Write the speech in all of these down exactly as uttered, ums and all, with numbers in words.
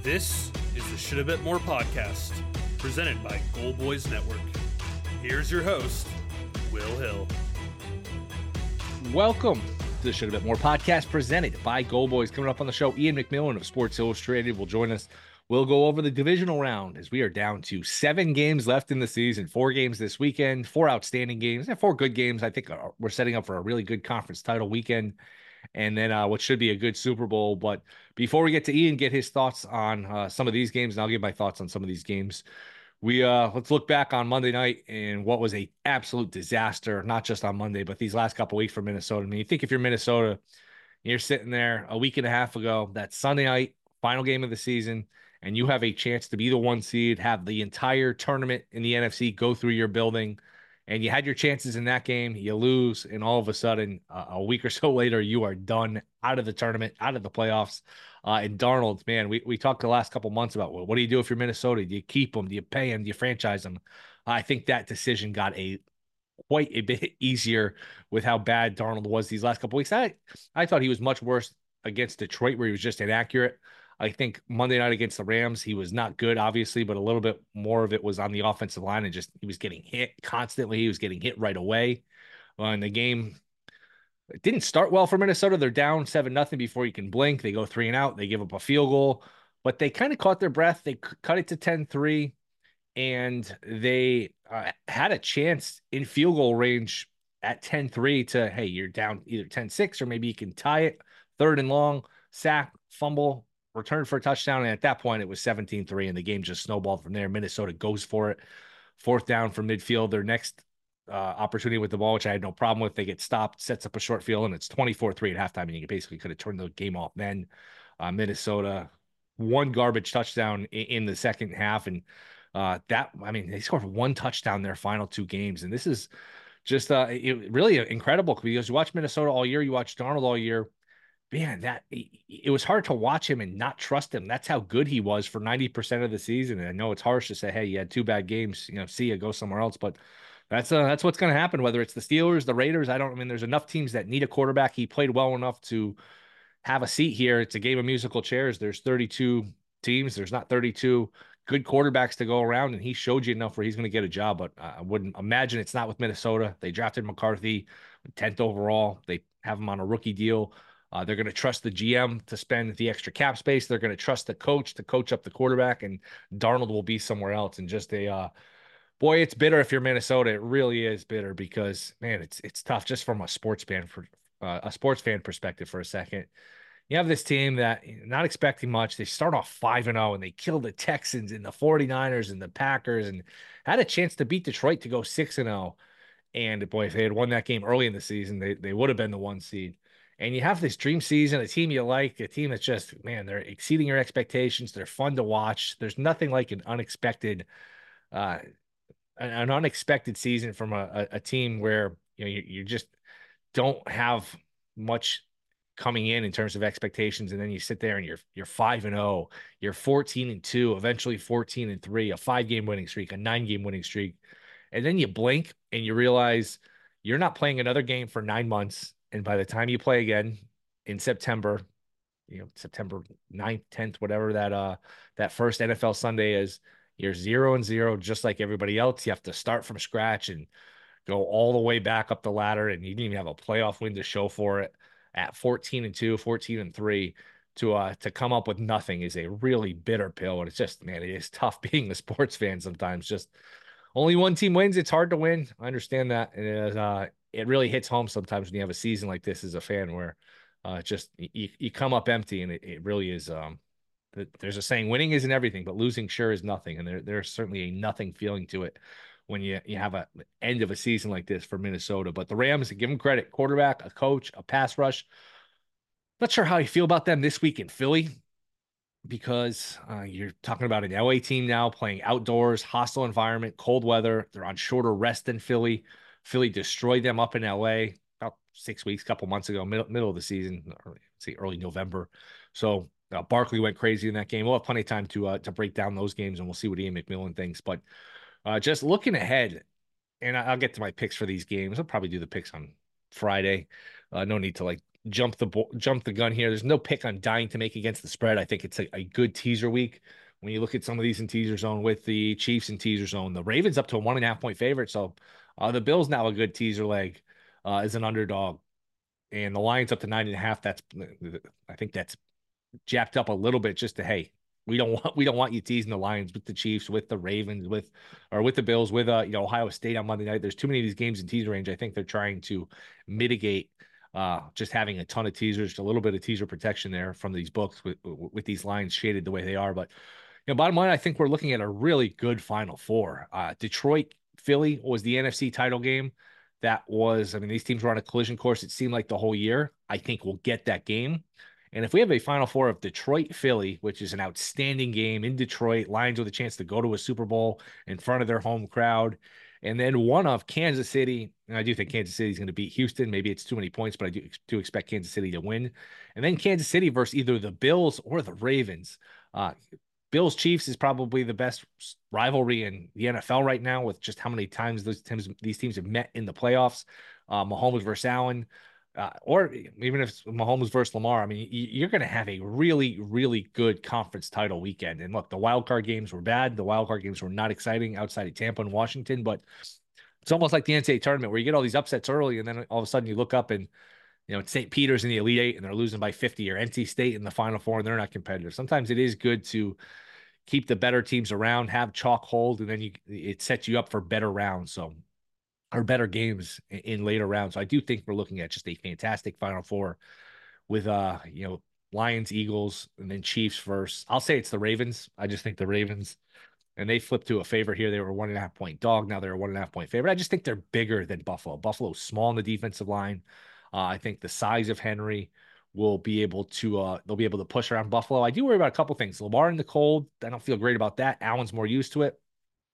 This is the Should a Bit More podcast, presented by Goal Boys Network. Here's your host, Will Hill. Welcome to the Should a Bit More podcast, presented by Goal Boys. Coming up on the show, Ian McMillan of Sports Illustrated will join us. We'll go over the divisional round as we are down to seven games left in the season, four games this weekend, four outstanding games, and four good games. I think we're setting up for a really good conference title weekend, and then uh, what should be a good Super Bowl. But before we get to Ian, get his thoughts on uh, some of these games, and I'll give my thoughts on some of these games. We uh, let's look back on Monday night and what was a absolute disaster, not just on Monday, but these last couple of weeks for Minnesota. I mean, you think if you're Minnesota, you're sitting there a week and a half ago, that Sunday night, final game of the season, and you have a chance to be the one seed, have the entire tournament in the N F C go through your building, and you had your chances in that game, you lose, and all of a sudden, uh, a week or so later, you are done, out of the tournament, out of the playoffs. Uh, and Darnold, man, we, we talked the last couple months about, well, what do you do if you're Minnesota? Do you keep him? Do you pay him? Do you franchise him? I think that decision got a quite a bit easier with how bad Darnold was these last couple weeks. I, I thought he was much worse against Detroit, where he was just inaccurate. I think Monday night against the Rams, he was not good, obviously, but a little bit more of it was on the offensive line, and just he was getting hit constantly. He was getting hit right away. Uh, in the game, it didn't start well for Minnesota. They're down seven nothing before you can blink. They go three and out. They give up a field goal, but they kind of caught their breath. They cut it to ten three, and they uh, had a chance in field goal range at ten three to, hey, you're down either ten six or maybe you can tie it. Third and long, sack, fumble, return for a touchdown, and at that point it was seventeen three, and the game just snowballed from there. Minnesota goes for it. Fourth down from midfield. Their next uh, opportunity with the ball, which I had no problem with, they get stopped, sets up a short field, and it's twenty-four three at halftime, and you basically could have turned the game off then. Uh, Minnesota, one garbage touchdown in, in the second half, and uh, that, I mean, they scored one touchdown their final two games, and this is just uh, it, really incredible, because you watch Minnesota all year, you watch Darnold all year. Man, that it was hard to watch him and not trust him. That's how good he was for ninety percent of the season. And I know it's harsh to say, hey, you had two bad games, you know, see you, go somewhere else. But that's uh, that's what's going to happen, whether it's the Steelers, the Raiders. I don't I mean, there's enough teams that need a quarterback. He played well enough to have a seat here. It's a game of musical chairs. There's thirty-two teams. There's not thirty-two good quarterbacks to go around, and he showed you enough where he's going to get a job. But I wouldn't imagine it's not with Minnesota. They drafted McCarthy tenth overall. They have him on a rookie deal. Uh, they're going to trust the G M to spend the extra cap space. They're going to trust the coach to coach up the quarterback, and Darnold will be somewhere else. And just a uh, boy, it's bitter if you're Minnesota. It really is bitter, because man, it's it's tough just from a sports fan for uh, a sports fan perspective. For a second, you have this team that, not expecting much. They start off five and oh, and they kill the Texans and the forty-niners and the Packers, and had a chance to beat Detroit to go six and oh. And boy, if they had won that game early in the season, they they would have been the one seed. And you have this dream season, a team you like, a team that's just, man, they're exceeding your expectations. They're fun to watch. There's nothing like an unexpected, uh, an, an unexpected season from a, a, a team where, you know, you, you just don't have much coming in in terms of expectations. And then you sit there and you're, you're five and oh, you're fourteen and two, eventually fourteen and three, a five game winning streak, a nine game winning streak. And then you blink and you realize you're not playing another game for nine months. And by the time you play again in September, you know, September ninth, tenth, whatever that uh that first N F L Sunday is, you're zero and zero, just like everybody else. You have to start from scratch and go all the way back up the ladder, and you didn't even have a playoff win to show for it. At fourteen and two, fourteen and three, to uh to come up with nothing is a really bitter pill. And it's just, man, it is tough being a sports fan sometimes. Just only one team wins. It's hard to win. I understand that. And it is, uh it really hits home sometimes when you have a season like this as a fan, where uh, just you, you come up empty, and it, it really is. Um, there's a saying, winning isn't everything, but losing sure is nothing. And there, there's certainly a nothing feeling to it when you, you have a end of a season like this for Minnesota. But the Rams, give them credit, quarterback, a coach, a pass rush. Not sure how you feel about them this week in Philly, because uh, you're talking about an L A team now playing outdoors, hostile environment, cold weather. They're on shorter rest than Philly. Philly destroyed them up in L A about six weeks, a couple months ago, middle, middle of the season, or say early November. So uh, Barkley went crazy in that game. We'll have plenty of time to uh, to break down those games, and we'll see what Ian McMillan thinks. But uh, just looking ahead, and I'll get to my picks for these games. I'll probably do the picks on Friday. Uh, no need to like jump the bo- jump the gun here. There's no pick I'm dying to make against the spread. I think it's a, a good teaser week. When you look at some of these in teaser zone with the Chiefs in teaser zone, the Ravens up to a one and a half point favorite. So uh, the Bills now a good teaser leg uh, as an underdog, and the Lions up to nine and a half. That's I think that's jacked up a little bit just to, hey, we don't want we don't want you teasing the Lions with the Chiefs, with the Ravens, with or with the Bills, with uh you know Ohio State on Monday night. There's too many of these games in teaser range. I think they're trying to mitigate uh just having a ton of teasers, a little bit of teaser protection there from these books with with these lines shaded the way they are. But you know, bottom line, I think we're looking at a really good Final Four. Uh, Detroit, Philly was the N F C title game. That was, I mean, these teams were on a collision course. It seemed like the whole year. I think we'll get that game. And if we have a Final Four of Detroit, Philly, which is an outstanding game in Detroit, Lions with a chance to go to a Super Bowl in front of their home crowd, and then one of Kansas City, and I do think Kansas City is going to beat Houston. Maybe it's too many points, but I do, do expect Kansas City to win. And then Kansas City versus either the Bills or the Ravens. Uh, Bills Chiefs is probably the best rivalry in the N F L right now, with just how many times those teams these teams have met in the playoffs. Uh, Mahomes versus Allen, uh, or even if it's Mahomes versus Lamar. I mean, you're going to have a really, really good conference title weekend. And look, the wild card games were bad. The wild card games were not exciting outside of Tampa and Washington, but it's almost like the N C double A tournament where you get all these upsets early, and then all of a sudden you look up and you know, it's Saint Peter's in the Elite Eight and they're losing by fifty, or N C State in the Final Four and they're not competitive. Sometimes it is good to keep the better teams around, have chalk hold, and then you it sets you up for better rounds. So, or better games in, in later rounds. So I do think we're looking at just a fantastic Final Four with uh, you know, Lions, Eagles, and then Chiefs first. I'll say it's the Ravens. I just think the Ravens, and they flipped to a favorite here. They were a one and a half point dog. Now they're a one and a half point favorite. I just think they're bigger than Buffalo. Buffalo's small in the defensive line. Uh, I think the size of Henry will be able to uh they'll be able to push around Buffalo. I do worry about a couple things. Lamar in the cold, I don't feel great about that. Allen's more used to it.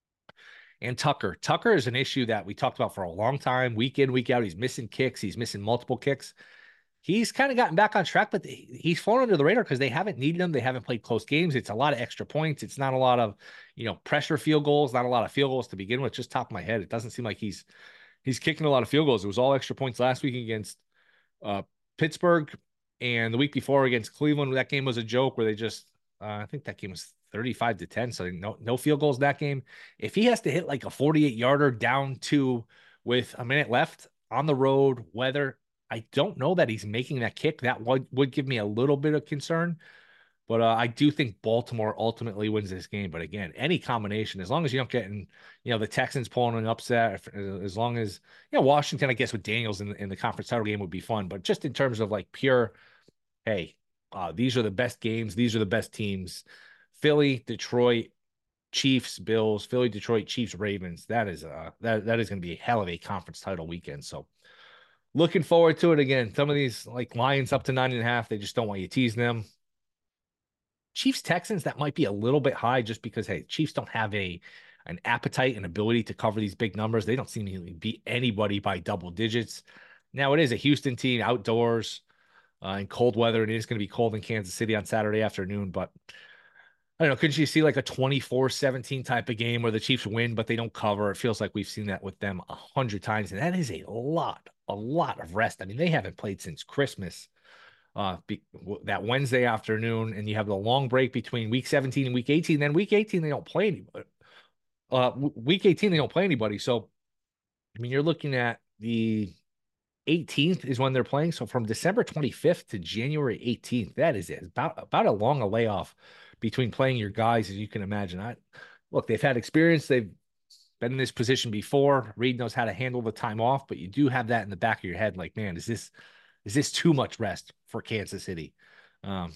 And Tucker. Tucker is an issue that we talked about for a long time, week in, week out. He's missing kicks, he's missing multiple kicks. He's kind of gotten back on track, but he's fallen under the radar because they haven't needed him. They haven't played close games. It's a lot of extra points. It's not a lot of, you know, pressure field goals, not a lot of field goals to begin with. Just top of my head, it doesn't seem like he's he's kicking a lot of field goals. It was all extra points last week against uh, Pittsburgh, and the week before against Cleveland. That game was a joke where they just, uh, I think that game was thirty-five to ten. So no, no field goals that game. If he has to hit like a forty-eight yarder down two with a minute left on the road, weather, I don't know that he's making that kick. That would, would give me a little bit of concern. But uh, I do think Baltimore ultimately wins this game. But again, any combination, as long as you don't get in, you know, the Texans pulling an upset, as long as, you know, Washington, I guess, with Daniels in, in the conference title game would be fun. But just in terms of like pure, hey, uh, these are the best games. These are the best teams. Philly, Detroit, Chiefs, Bills, Philly, Detroit, Chiefs, Ravens. That is uh that that is going to be a hell of a conference title weekend. So looking forward to it again. Some of these like Lions up to nine and a half, they just don't want you teasing them. Chiefs Texans, that might be a little bit high just because, hey, Chiefs don't have a an appetite and ability to cover these big numbers. They don't seem to beat anybody by double digits. Now it is a Houston team outdoors uh, in cold weather, and it is going to be cold in Kansas City on Saturday afternoon. But I don't know, couldn't you see like a twenty-four seventeen type of game where the Chiefs win, but they don't cover? It feels like we've seen that with them a hundred times, and that is a lot, a lot of rest. I mean, they haven't played since Christmas. Uh, be, that Wednesday afternoon, and you have the long break between week seventeen and week eighteen. Then week eighteen, they don't play anybody. Uh, week eighteen, they don't play anybody. So, I mean, you're looking at the eighteenth is when they're playing. So from December twenty-fifth to January eighteenth, that is it. About about a long a layoff between playing your guys as you can imagine. I look, they've had experience. They've been in this position before. Reed knows how to handle the time off, but you do have that in the back of your head. Like, man, is this is this too much rest for Kansas City? Um,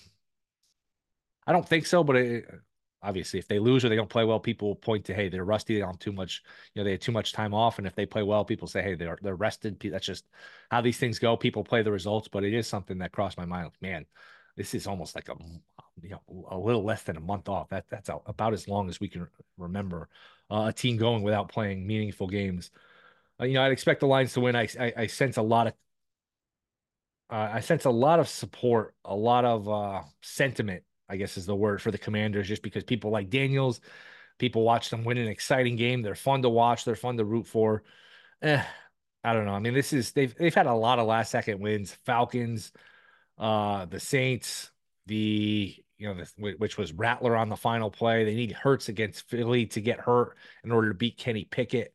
I don't think so, but it, obviously, if they lose or they don't play well, people will point to, hey, they're rusty. They don't have too much, you know, they had too much time off. And if they play well, people say, hey, they're they're rested. That's just how these things go. People play the results, but it is something that crossed my mind. Like, man, this is almost like a you know a little less than a month off. That that's about as long as we can remember uh, a team going without playing meaningful games. Uh, you know, I'd expect the Lions to win. I I, I sense a lot of uh, I sense a lot of support, a lot of uh, sentiment, I guess is the word, for the Commanders, just because people like Daniels, people watch them win an exciting game. They're fun to watch. They're fun to root for. Eh, I don't know. I mean, this is they've they've had a lot of last second wins. Falcons, uh, the Saints, the you know, the, which was Rattler on the final play. They need Hurts against Philly to get hurt in order to beat Kenny Pickett.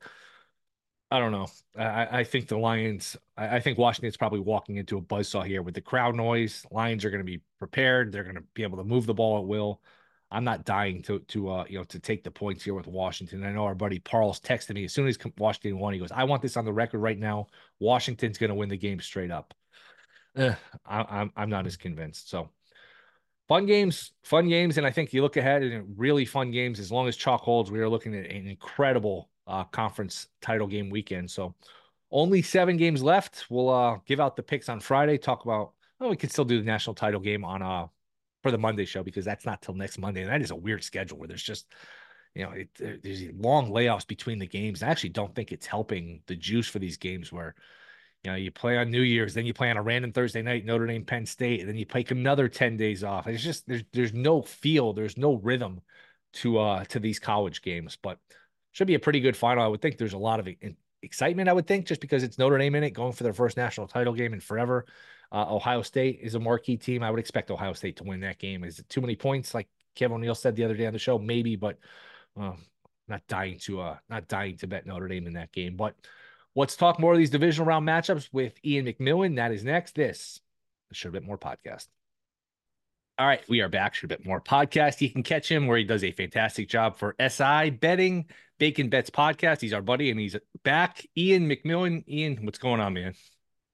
I don't know. I, I think the Lions, I, I think Washington's probably walking into a buzzsaw here with the crowd noise. Lions are going to be prepared. They're going to be able to move the ball at will. I'm not dying to to uh you know to take the points here with Washington. I know our buddy Parles texted me as soon as Washington won. He goes, "I want this on the record right now. Washington's going to win the game straight up." Eh, I, I'm I'm not as convinced. So fun games, fun games, and I think you look ahead and really fun games. As long as chalk holds, we are looking at an incredible uh, conference title game weekend. So only seven games left. We'll uh, give out the picks on Friday. Talk about. Oh, we could still do the national title game on uh for the Monday show because that's not till next Monday, and that is a weird schedule where there's just you know it, there's long layoffs between the games. I actually don't think it's helping the juice for these games where you know, you play on New Year's, then you play on a random Thursday night, Notre Dame, Penn State, and then you take another ten days off. It's just there's there's no feel, there's no rhythm to uh to these college games, but should be a pretty good final. I would think there's a lot of excitement, I would think, just because it's Notre Dame in it, going for their first national title game in forever. Uh, Ohio State is a marquee team. I would expect Ohio State to win that game. Is it too many points, like Kevin O'Neill said the other day on the show? Maybe, but uh, not dying to uh not dying to bet Notre Dame in that game. But let's talk more of these divisional round matchups with Ian McMillan. That is next. This Should a Bit More podcast. All right, we are back. Should a Bit More podcast. You can catch him where he does a fantastic job for S I Betting, Bacon Bets podcast. He's our buddy, and he's back. Ian McMillan. Ian, what's going on, man?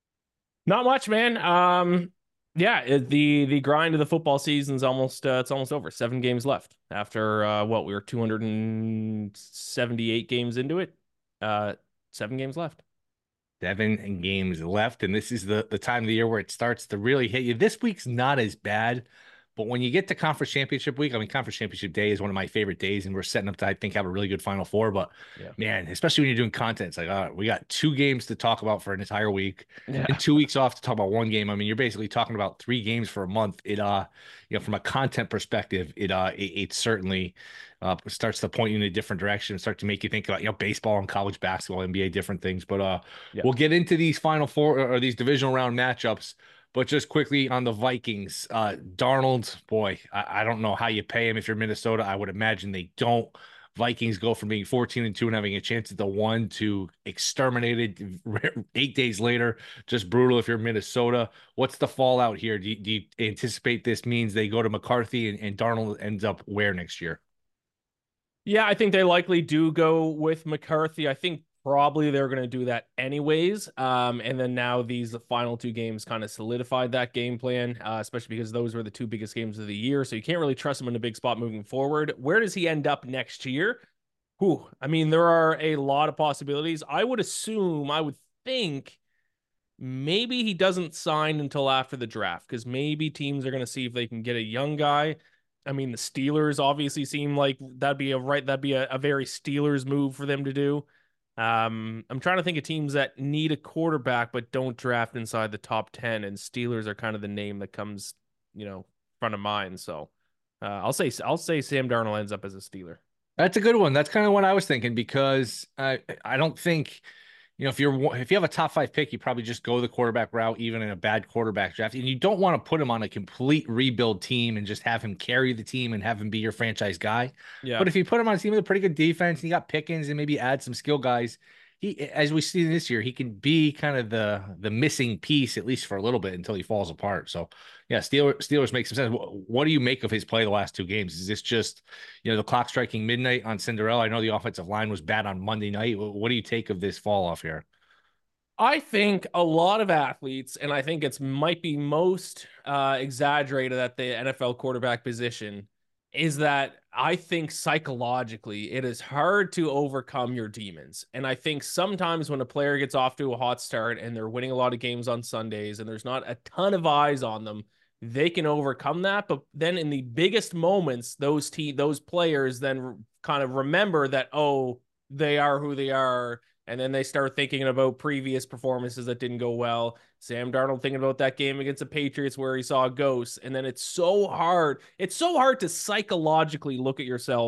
Not much, man. Um, yeah, it, the the grind of the football season's almost uh, it's almost over. Seven games left after uh, what we were two hundred seventy-eight games into it. Uh, seven games left. Seven games left, and this is the the time of the year where it starts to really hit you. This week's not as bad, but when you get to conference championship week, I mean, conference championship day is one of my favorite days, and we're setting up to, I think, have a really good Final Four. But yeah, man, especially when you're doing content, it's like, all right, we got two games to talk about for an entire week, yeah, and two weeks off to talk about one game. I mean, you're basically talking about three games for a month. It, uh, you know, from a content perspective, it, uh, it, it certainly uh starts to point you in a different direction and start to make you think about, you know, baseball and college basketball, N B A, different things. But uh, yeah, we'll get into these Final Four or these divisional round matchups. But just quickly on the Vikings, uh, Darnold, boy, I, I don't know how you pay him if you're Minnesota. I would imagine they don't. Vikings go from being fourteen and two and having a chance at the one to exterminated eight days later. Just brutal if you're Minnesota. What's the fallout here? Do you, do you anticipate this means they go to McCarthy and, and Darnold ends up where next year? Yeah, I think they likely do go with McCarthy. I think probably they're going to do that anyways. Um, and then now these final two games kind of solidified that game plan, uh, especially because those were the two biggest games of the year. So you can't really trust him in a big spot moving forward. Where does he end up next year? Whew, I mean, there are a lot of possibilities. I would assume, I would think maybe he doesn't sign until after the draft, because maybe teams are going to see if they can get a young guy. I mean, the Steelers obviously seem like that'd be a right, that'd be a, a very Steelers move for them to do. Um, I'm trying to think of teams that need a quarterback but don't draft inside the top ten, and Steelers are kind of the name that comes, you know, front of mind. So uh, I'll say I'll say Sam Darnold ends up as a Steeler. That's a good one. That's kind of what I was thinking, because I I don't think, you know, if you're if you have a top five pick, you probably just go the quarterback route, even in a bad quarterback draft. And you don't want to put him on a complete rebuild team and just have him carry the team and have him be your franchise guy. Yeah. But if you put him on a team with a pretty good defense, and you got Pickens and maybe add some skill guys, he, as we see this year, he can be kind of the the missing piece, at least for a little bit, until he falls apart. So yeah, Steelers Steelers make some sense. What, what do you make of his play the last two games? Is this just, you know, the clock striking midnight on Cinderella? I know the offensive line was bad on Monday night. What do you take of this fall off here? I think a lot of athletes, and I think it's might be most uh, exaggerated at the N F L quarterback position, is that I think psychologically it is hard to overcome your demons. And I think sometimes when a player gets off to a hot start and they're winning a lot of games on Sundays and there's not a ton of eyes on them, they can overcome that. But then in the biggest moments, those te- those players then kind of remember that, oh, they are who they are. And then they start thinking about previous performances that didn't go well. Sam Darnold thinking about that game against the Patriots where he saw a ghost. And then it's so hard. It's so hard to psychologically look at yourself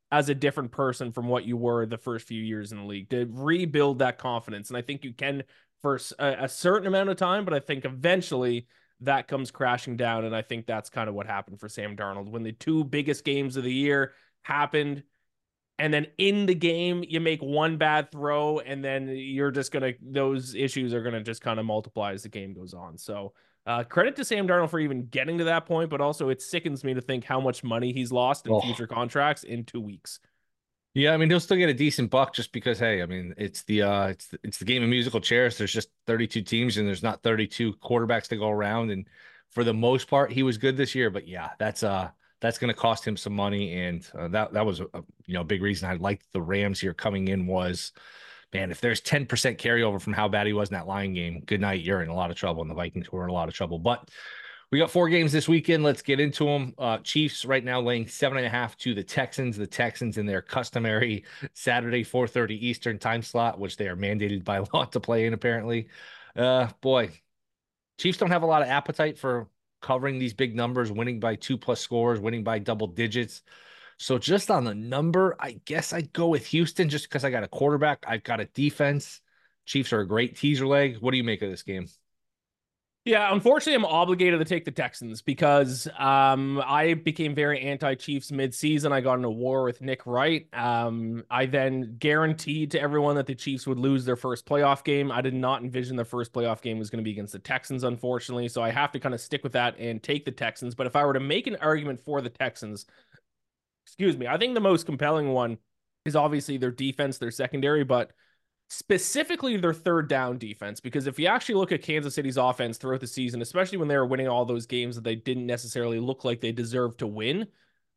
as a different person from what you were the first few years in the league, to rebuild that confidence. And I think you can for a, a certain amount of time, but I think eventually that comes crashing down. And I think that's kind of what happened for Sam Darnold when the two biggest games of the year happened. And then in the game, you make one bad throw, and then you're just going to, those issues are going to just kind of multiply as the game goes on. So uh, credit to Sam Darnold for even getting to that point, but also it sickens me to think how much money he's lost in Oh. future contracts in two weeks. Yeah, I mean he'll still get a decent buck just because, hey, I mean it's the uh it's the, it's the game of musical chairs. There's just thirty-two teams and there's not thirty-two quarterbacks to go around, and for the most part he was good this year. But yeah, that's uh that's going to cost him some money, and uh, that that was a, a you know big reason I liked the Rams here coming in was, man, if there's ten percent carryover from how bad he was in that Lion game, good night, you're in a lot of trouble, and the Vikings were in a lot of trouble. But we got four games this weekend. Let's get into them. Uh, Chiefs right now laying seven and a half to the Texans. The Texans in their customary Saturday four thirty Eastern time slot, which they are mandated by law to play in, apparently. Uh, boy, Chiefs don't have a lot of appetite for covering these big numbers, winning by two plus scores, winning by double digits. So just on the number, I guess I'd go with Houston just because I got a quarterback. I've got a defense. Chiefs are a great teaser leg. What do you make of this game? Yeah, unfortunately, I'm obligated to take the Texans because um, I became very anti-Chiefs mid-season. I got in a war with Nick Wright. Um, I then guaranteed to everyone that the Chiefs would lose their first playoff game. I did not envision their first playoff game was going to be against the Texans, unfortunately. So I have to kind of stick with that and take the Texans. But if I were to make an argument for the Texans, excuse me, I think the most compelling one is obviously their defense, their secondary, but specifically their third down defense, because if you actually look at Kansas City's offense throughout the season, especially when they were winning all those games that they didn't necessarily look like they deserved to win,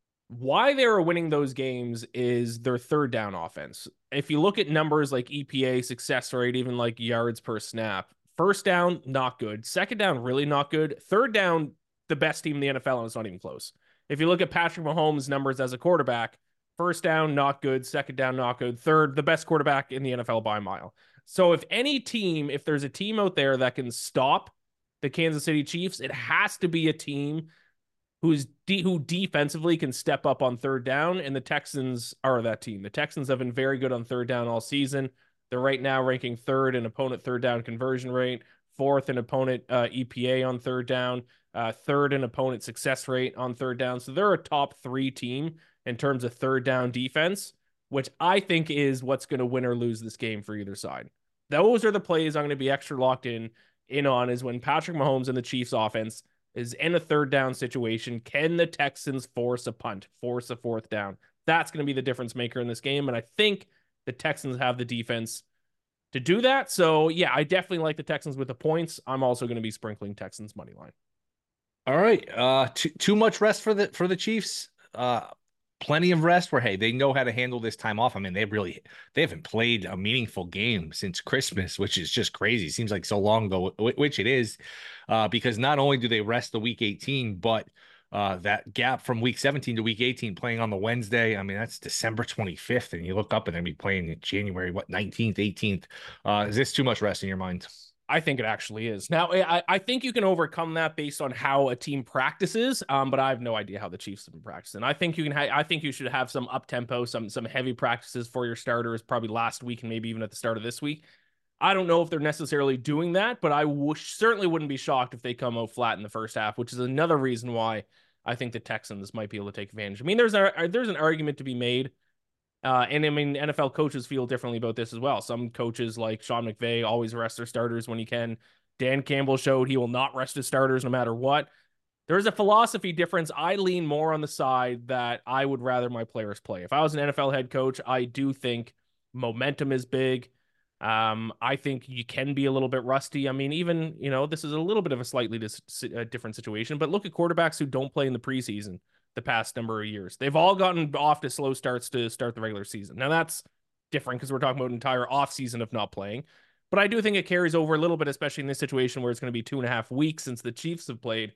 why they were winning those games is their third down offense. If you look at numbers like E P A, success rate, even like yards per snap, first down, not good. Second down, really not good. Third down, the best team in the N F L, and it's not even close. If you look at Patrick Mahomes' numbers as a quarterback, first down, not good. Second down, not good. Third, the best quarterback in the N F L by a mile. So if any team, if there's a team out there that can stop the Kansas City Chiefs, it has to be a team who's de- who defensively can step up on third down, and the Texans are that team. The Texans have been very good on third down all season. They're right now ranking third in opponent third down conversion rate, fourth in opponent uh, E P A on third down, uh, third in opponent success rate on third down. So they're a top three team in terms of third down defense, which I think is what's going to win or lose this game for either side. Those are the plays I'm going to be extra locked in in on, is when Patrick Mahomes and the Chiefs offense is in a third down situation. Can the Texans force a punt, force a fourth down? That's going to be the difference maker in this game. And I think the Texans have the defense to do that. So yeah, I definitely like the Texans with the points. I'm also going to be sprinkling Texans money line. All right. Uh, too, too much rest for the, for the Chiefs. Uh, plenty of rest where, hey, they know how to handle this time off. I mean, they really, they haven't played a meaningful game since Christmas, which is just crazy. It seems like so long ago, which it is, uh, because not only do they rest the week eighteen, but uh, that gap from week seventeen to week eighteen playing on the Wednesday. I mean, that's December twenty-fifth, and you look up and they'll be playing in January, what, nineteenth, eighteenth. Uh, is this too much rest in your mind? I think it actually is. Now, I, I think you can overcome that based on how a team practices, um, but I have no idea how the Chiefs have been practicing. I think you can. Ha- I think you should have some up tempo, some some heavy practices for your starters, probably last week and maybe even at the start of this week. I don't know if they're necessarily doing that, but I w- certainly wouldn't be shocked if they come out flat in the first half, which is another reason why I think the Texans might be able to take advantage. I mean, there's a there's an argument to be made. Uh, and I mean, N F L coaches feel differently about this as well. Some coaches like Sean McVay always rest their starters when he can. Dan Campbell showed he will not rest his starters no matter what. There's a philosophy difference. I lean more on the side that I would rather my players play. If I was an N F L head coach, I do think momentum is big. Um, I think you can be a little bit rusty. I mean, even, you know, this is a little bit of a slightly dis- uh, different situation, but look at quarterbacks who don't play in the preseason the past number of years. They've all gotten off to slow starts to start the regular season. Now that's different because we're talking about an entire offseason of not playing. But I do think it carries over a little bit, especially in this situation where it's going to be two and a half weeks since the Chiefs have played.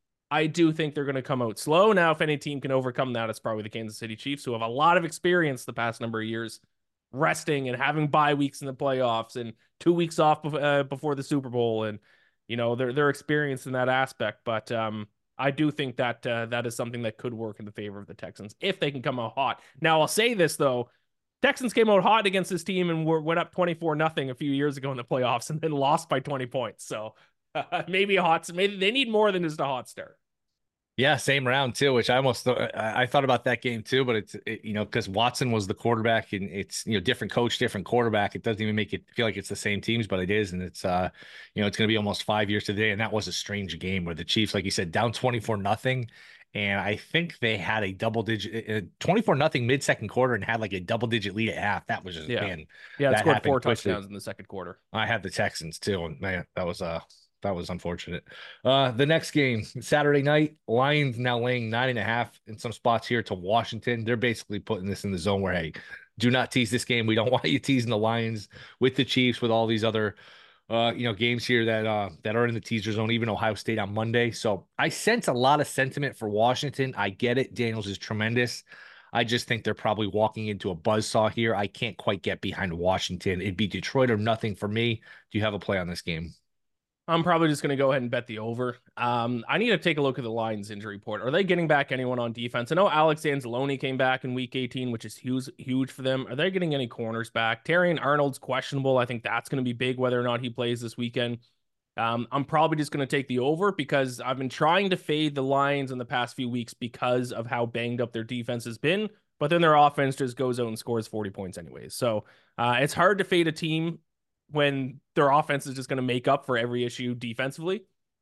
I do think they're going to come out slow. Now, if any team can overcome that, it's probably the Kansas City Chiefs, who have a lot of experience the past number of years resting and having bye weeks in the playoffs and two weeks off uh, before the Super Bowl. And, you know, they're, they're experienced in that aspect. But, um, I do think that uh, that is something that could work in the favor of the Texans if they can come out hot. Now, I'll say this, though. Texans came out hot against this team and were, went up twenty-four nothing a few years ago in the playoffs and then lost by twenty points. So uh, maybe a hot, maybe they need more than just a hot start. Yeah, same round too, which I almost I thought about that game too, but it's it, you know, because Watson was the quarterback and it's, you know, different coach, different quarterback. It doesn't even make it feel like it's the same teams, but it is, and it's uh you know, it's going to be almost five years today, and that was a strange game where the Chiefs, like you said, down twenty-four nothing, and I think they had a double digit twenty-four nothing mid second quarter and had like a double digit lead at half. That was just yeah, man, yeah, it scored four quickly. touchdowns in the second quarter. I had the Texans too, and man, that was uh that was unfortunate. Uh, the next game, Saturday night, Lions now laying nine and a half in some spots here to Washington. They're basically putting this in the zone where, hey, do not tease this game. We don't want you teasing the Lions with the Chiefs, with all these other, uh, you know, games here that uh that are in the teaser zone, even Ohio State on Monday. So I sense a lot of sentiment for Washington. I get it. Daniels is tremendous. I just think they're probably walking into a buzzsaw here. I can't quite get behind Washington. It'd be Detroit or nothing for me. Do you have a play on this game? I'm probably just going to go ahead and bet the over. Um, I need to take a look at the Lions injury report. Are they getting back anyone on defense? I know Alex Anzalone came back in week eighteen, which is huge, huge for them. Are they getting any corners back? Terrion Arnold's questionable. I think that's going to be big, whether or not he plays this weekend. Um, I'm probably just going to take the over because I've been trying to fade the Lions in the past few weeks because of how banged up their defense has been. But then their offense just goes out and scores forty points anyways. So uh, it's hard to fade a team when their offense is just going to make up for every issue defensively.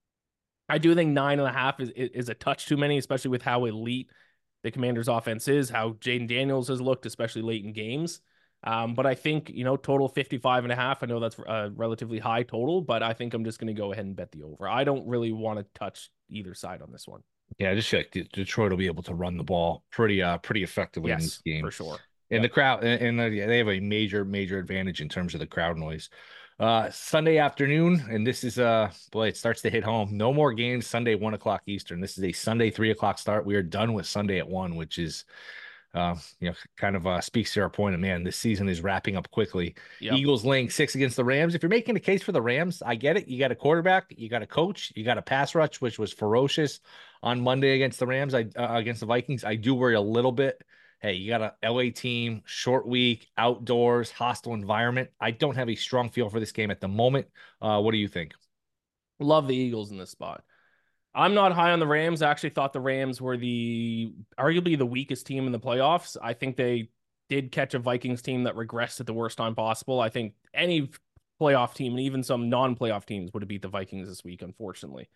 I do think nine and a half is, is a touch too many, especially with how elite the Commanders offense is, how Jaden Daniels has looked, especially late in games. Um, but I think, you know, total fifty-five and a half. I know that's a relatively high total, but I think I'm just going to go ahead and bet the over. I don't really want to touch either side on this one. Yeah, I just feel like Detroit will be able to run the ball pretty, uh, pretty effectively yes, in this game for sure. And yep. the crowd, and, and they have a major, major advantage in terms of the crowd noise. Uh, Sunday afternoon, and this is uh, boy, it starts to hit home. No more games Sunday, one o'clock Eastern. This is a Sunday three o'clock start. We are done with Sunday at one, which is, uh, you know, kind of uh, speaks to our point of man. This season is wrapping up quickly. Yep. Eagles laying six against the Rams. If you're making a case for the Rams, I get it. You got a quarterback, you got a coach, you got a pass rush, which was ferocious on Monday against the Rams. I uh, against the Vikings. I do worry a little bit. Hey, you got a L A team, short week, outdoors, hostile environment. I don't have a strong feel for this game at the moment. Uh, what do you think? Love the Eagles in this spot. I'm not high on the Rams. I actually thought the Rams were the arguably the weakest team in the playoffs. I think they did catch a Vikings team that regressed at the worst time possible. I think any playoff team and even some non-playoff teams would have beat the Vikings this week, unfortunately.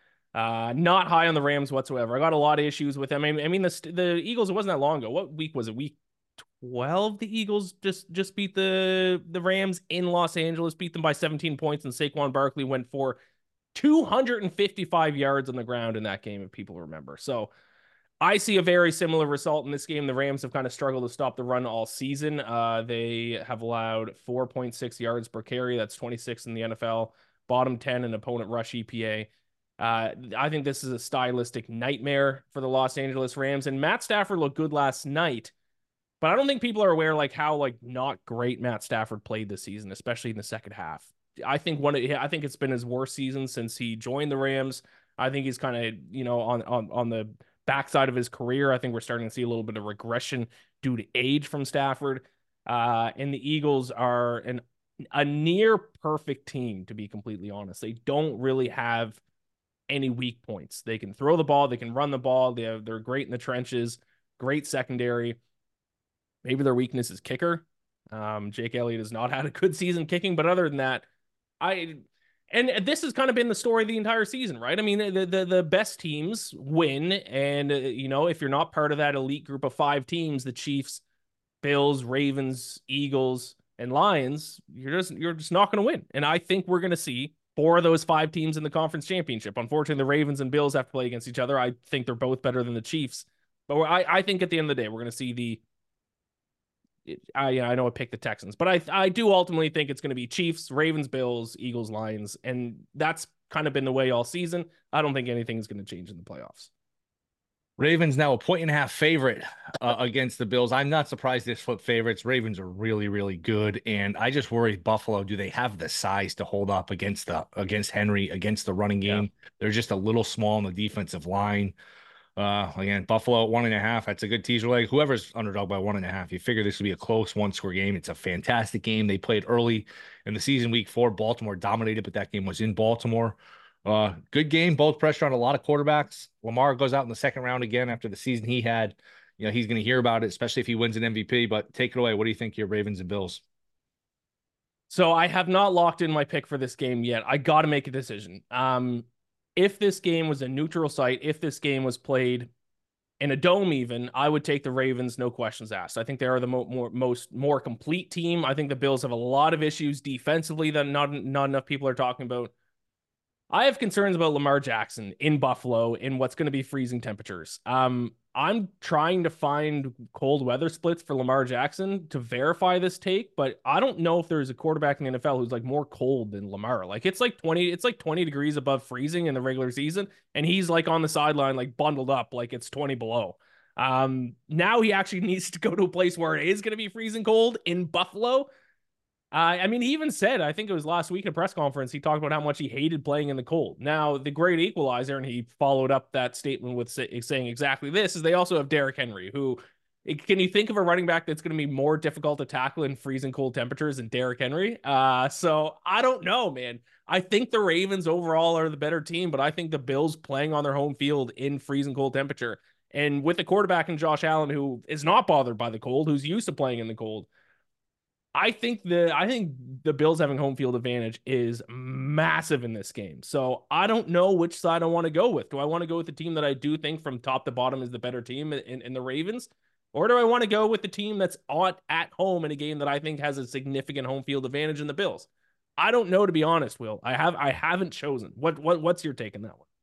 Uh, not high on the Rams whatsoever. I got a lot of issues with them. I mean, I mean the the Eagles, it wasn't that long ago. What week was it? Week twelve. The Eagles just just beat the the Rams in Los Angeles, beat them by seventeen points, and Saquon Barkley went for two hundred fifty-five yards on the ground in that game, if people remember. So I see a very similar result in this game. The Rams have kind of struggled to stop the run all season. Uh, they have allowed four point six yards per carry. That's twenty-sixth in the N F L. Bottom ten in opponent rush E P A. Uh, I think this is a stylistic nightmare for the Los Angeles Rams. And Matt Stafford looked good last night, but I don't think people are aware like how like not great Matt Stafford played this season, especially in the second half. I think one, I think it's been his worst season since he joined the Rams. I think he's kind of, you know, on on on the backside of his career. I think we're starting to see a little bit of regression due to age from Stafford. Uh, and the Eagles are an a near perfect team, to be completely honest. They don't really have any weak points. They can throw the ball, they can run the ball, they have, they're great in the trenches, great secondary. Maybe their weakness is kicker. Um, Jake Elliott has not had a good season kicking, but other than that, I and this has kind of been the story of the entire season, right? I mean, the the, the best teams win, and uh, you know, if you're not part of that elite group of five teams, the Chiefs, Bills, Ravens, Eagles, and Lions, you're just you're just not going to win. And I think we're going to see four of those five teams in the conference championship. Unfortunately, the Ravens and Bills have to play against each other. I think they're both better than the Chiefs. But I, I think at the end of the day, we're going to see the I, I know I picked the Texans, but I I do ultimately think it's going to be Chiefs, Ravens, Bills, Eagles, Lions. And that's kind of been the way all season. I don't think anything's going to change in the playoffs. Ravens now a point and a half favorite uh, against the Bills. I'm not surprised this flip favorites. Ravens are really, really good, and I just worry Buffalo. Do they have the size to hold up against the against Henry against the running game? Yeah. They're just a little small on the defensive line. Uh, again, Buffalo at one and a half. That's a good teaser leg. Whoever's underdog by one and a half, you figure this would be a close one score game. It's a fantastic game. They played early in the season, week four. Baltimore dominated, but that game was in Baltimore. Uh, good game, both pressure on a lot of quarterbacks. Lamar goes out in the second round again after the season he had. You know, he's going to hear about it, especially if he wins an M V P. But take it away. What do you think here, Ravens and Bills? So I have not locked in my pick for this game yet. I got to make a decision. Um, if this game was a neutral site, if this game was played in a dome even, I would take the Ravens, no questions asked. I think they are the mo- more, most more complete team. I think the Bills have a lot of issues defensively that not, not enough people are talking about. I have concerns about Lamar Jackson in Buffalo in what's going to be freezing temperatures. Um, I'm trying to find cold weather splits for Lamar Jackson to verify this take, but I don't know if there's a quarterback in the N F L who's like more cold than Lamar. Like it's like twenty, it's like twenty degrees above freezing in the regular season, and he's like on the sideline, like bundled up, like it's twenty below. Um, now he actually needs to go to a place where it is going to be freezing cold in Buffalo. Uh, I mean, he even said, I think it was last week in a press conference, he talked about how much he hated playing in the cold. Now, the great equalizer, and he followed up that statement with say, saying exactly this, is they also have Derrick Henry, who, can you think of a running back that's going to be more difficult to tackle in freezing cold temperatures than Derrick Henry? Uh, so I don't know, man. I think the Ravens overall are the better team, but I think the Bills playing on their home field in freezing cold temperature, and with a quarterback in Josh Allen who is not bothered by the cold, who's used to playing in the cold, I think the I think the Bills having home field advantage is massive in this game. So I don't know which side I want to go with. Do I want to go with the team that I do think from top to bottom is the better team in, in the Ravens? Or do I want to go with the team that's on, at home in a game that I think has a significant home field advantage in the Bills? I don't know, to be honest, Will. I have I haven't chosen. What what what's your take on that one?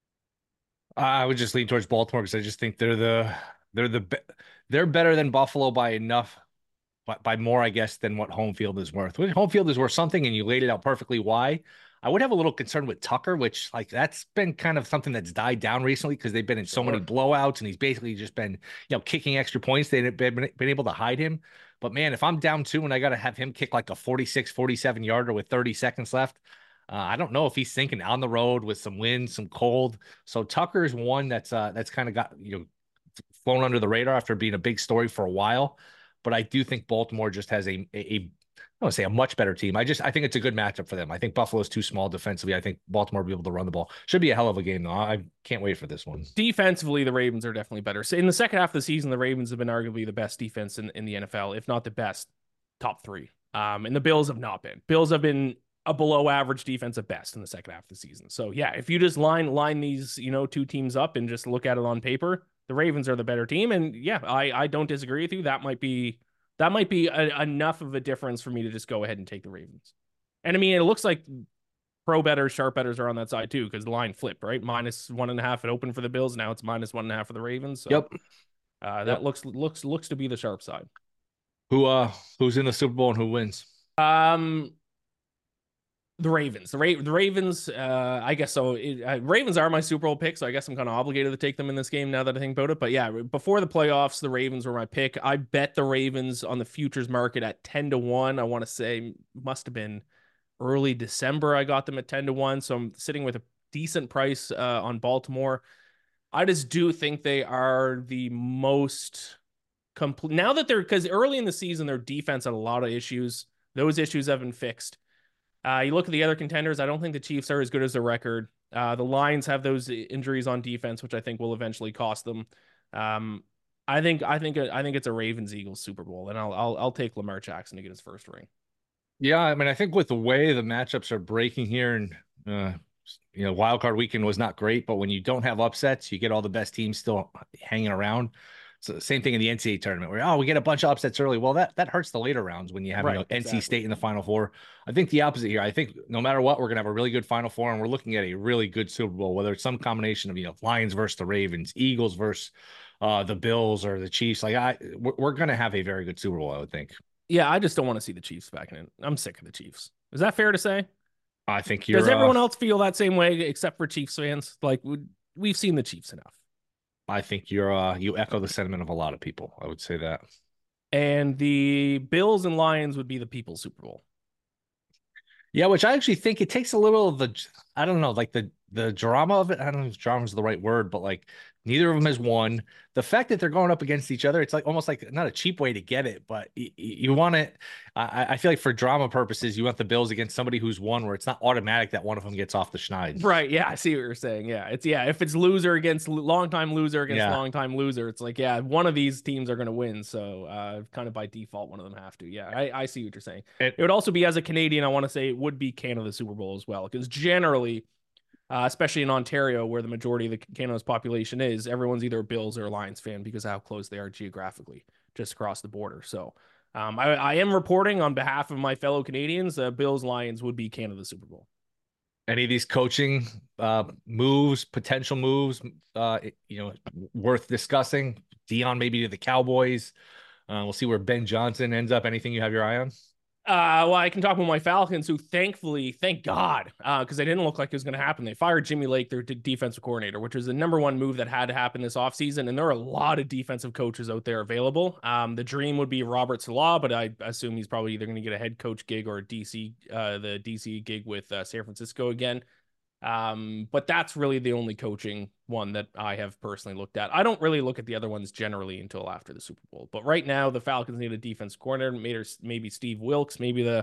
I would just lean towards Baltimore because I just think they're the they're the they're better than Buffalo by enough. But by more, I guess, than what home field is worth. When home field is worth something and you laid it out perfectly why, I would have a little concern with Tucker, which like that's been kind of something that's died down recently because they've been in so sure. many blowouts and he's basically just been, you know, kicking extra points. They've been, been able to hide him. But man, if I'm down two and I got to have him kick like a forty-six, forty-seven yarder with thirty seconds left, uh, I don't know if he's thinking on the road with some wind, some cold. So Tucker is one that's uh, that's kind of got, you know, flown under the radar after being a big story for a while. But I do think Baltimore just has a, a, a I don't want to say a much better team. I just I think it's a good matchup for them. I think Buffalo's too small defensively. I think Baltimore will be able to run the ball. Should be a hell of a game, though. I can't wait for this one. Defensively, the Ravens are definitely better. So in the second half of the season, the Ravens have been arguably the best defense in, in the N F L, if not the best, top three. Um, and the Bills have not been. Bills have been a below average defense at best in the second half of the season. So yeah, if you just line line these, you know, two teams up and just look at it on paper, the Ravens are the better team. And yeah, I I don't disagree with you. That might be That might be a, enough of a difference for me to just go ahead and take the Ravens. And I mean, it looks like pro bettors, sharp bettors are on that side too, because the line flipped, right? Minus one and a half it opened for the Bills. Now it's minus one and a half for the Ravens. So, yep. Uh, that yep. looks looks looks to be the sharp side. Who uh who's in the Super Bowl and who wins? Um, the Ravens. The, Ra- the Ravens. Uh, I guess so. It, uh, Ravens are my Super Bowl pick, so I guess I'm kind of obligated to take them in this game now that I think about it. But yeah, before the playoffs, the Ravens were my pick. I bet the Ravens on the futures market at ten to one. I want to say must have been early December. I got them at ten to one, so I'm sitting with a decent price uh, on Baltimore. I just do think they are the most complete now that they're because early in the season their defense had a lot of issues. Those issues have been fixed. Uh, you look at the other contenders, I don't think the Chiefs are as good as their record. Uh, the Lions have those injuries on defense, which I think will eventually cost them. Um, I think I think I think it's a Ravens Eagles Super Bowl, and I'll I'll I'll take Lamar Jackson to get his first ring. Yeah, I mean, I think with the way the matchups are breaking here, and uh, you know, wild card weekend was not great, but when you don't have upsets, you get all the best teams still hanging around. So the same thing in the N C double A tournament where, oh, we get a bunch of upsets early. Well, that, that hurts the later rounds when you have right, you know, exactly. N C State in the Final Four. I think the opposite here. I think no matter what, we're going to have a really good Final Four, and we're looking at a really good Super Bowl, whether it's some combination of, you know, Lions versus the Ravens, Eagles versus uh, the Bills or the Chiefs. Like I, we're, we're going to have a very good Super Bowl, I would think. Yeah, I just don't want to see the Chiefs back in it. I'm sick of the Chiefs. Is that fair to say? I think you're. Does everyone uh, else feel that same way except for Chiefs fans? Like, we've seen the Chiefs enough. I think you're uh, you echo the sentiment of a lot of people. I would say that. And the Bills and Lions would be the People's Super Bowl. Yeah, which I actually think it takes a little of the, I don't know, like the the drama of it. I don't know if drama is the right word, but like neither of them has won. The fact that they're going up against each other, it's like almost like not a cheap way to get it, but you, you want it. I, I feel like for drama purposes, you want the Bills against somebody who's won, where it's not automatic that one of them gets off the schneid. Right. Yeah. I see what you're saying. Yeah. It's, yeah. If it's loser against long time loser against Yeah. long time loser, it's like, yeah, one of these teams are going to win. So, uh, kind of by default, one of them have to. Yeah. I, I see what you're saying. It, it would also be, as a Canadian, I want to say it would be Canada Super Bowl as well, because generally, Uh, especially in Ontario, where the majority of the Canada's population is, everyone's either a Bills or a Lions fan because of how close they are geographically, just across the border. So um, I, I am reporting on behalf of my fellow Canadians, uh, Bills Lions would be Canada's Super Bowl. Any of these coaching uh, moves, potential moves, uh, you know, worth discussing? Dion maybe to the Cowboys. Uh, we'll see where Ben Johnson ends up. Anything you have your eye on? Uh, well, I can talk about my Falcons, who thankfully, thank God, uh, because they didn't look like it was going to happen. They fired Jimmy Lake, their d- defensive coordinator, which was the number one move that had to happen this offseason. And there are a lot of defensive coaches out there available. Um, the dream would be Robert Salah, but I assume he's probably either going to get a head coach gig or a D C, uh, the D C gig with uh, San Francisco again. Um, but that's really the only coaching one that I have personally looked at. I don't really look at the other ones generally until after the Super Bowl. But right now, the Falcons need a defense coordinator. Maybe, maybe Steve Wilkes, maybe the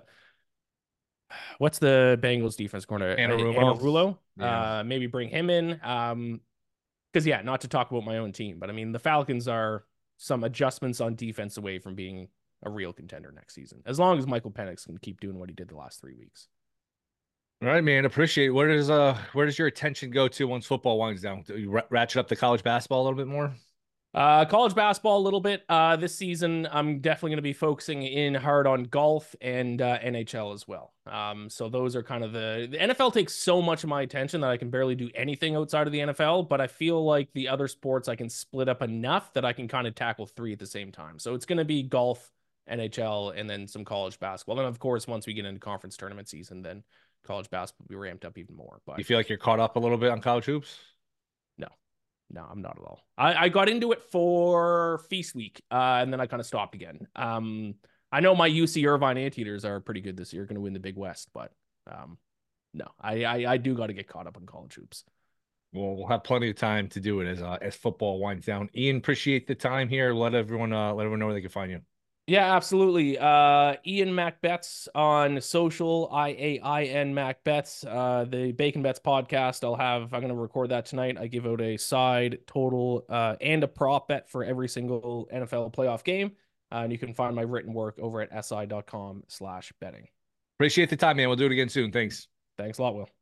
what's the Bengals defense coordinator? Anarumo. Anarumo. Yeah. Uh, maybe bring him in. Um, because yeah, not to talk about my own team, but I mean the Falcons are some adjustments on defense away from being a real contender next season, as long as Michael Penix can keep doing what he did the last three weeks. All right, man. Appreciate it. Where does uh where does your attention go to once football winds down? Do you ratchet up the college basketball a little bit more? Uh, college basketball a little bit. Uh, this season, I'm definitely going to be focusing in hard on golf and uh, N H L as well. Um, so those are kind of the, the N F L takes so much of my attention that I can barely do anything outside of the N F L, but I feel like the other sports I can split up enough that I can kind of tackle three at the same time. So it's going to be golf, N H L, and then some college basketball. And of course, once we get into conference tournament season, then college basketball will be ramped up even more. But you feel like you're caught up a little bit on college hoops? No. No, I'm not at all. I, I got into it for Feast Week, uh, and then I kind of stopped again. Um, I know my U C Irvine Anteaters are pretty good this year, going to win the Big West, but um, no, I, I I do got to get caught up on college hoops. Well, we'll have plenty of time to do it as uh, as football winds down. Ian, appreciate the time here. Let everyone uh, let everyone know where they can find you. Yeah, absolutely. Uh, Ian MacBets on social, I A I N MacBets. Uh, the Bacon Bets podcast, I'll have, I'm going to record that tonight. I give out a side total uh, and a prop bet for every single N F L playoff game. Uh, and you can find my written work over at si.com slash betting. Appreciate the time, man. We'll do it again soon. Thanks. Thanks a lot, Will.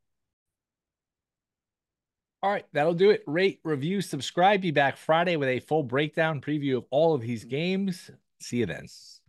All right, that'll do it. Rate, review, subscribe. Be back Friday with a full breakdown preview of all of these games. See you then.